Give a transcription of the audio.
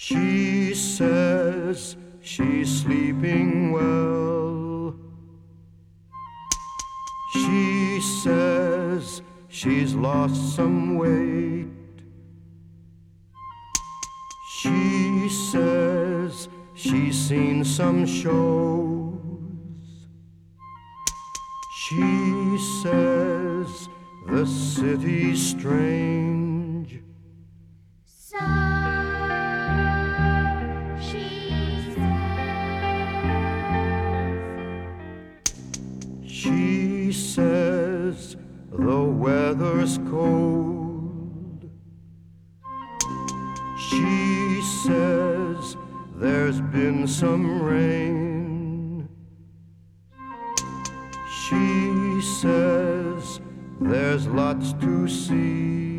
She says she's sleeping well. She says she's lost some weight. She says she's seen some shows. She says the city's strange. So she says. She says the weather's cold. She says there's been some rain. She says there's lots to see.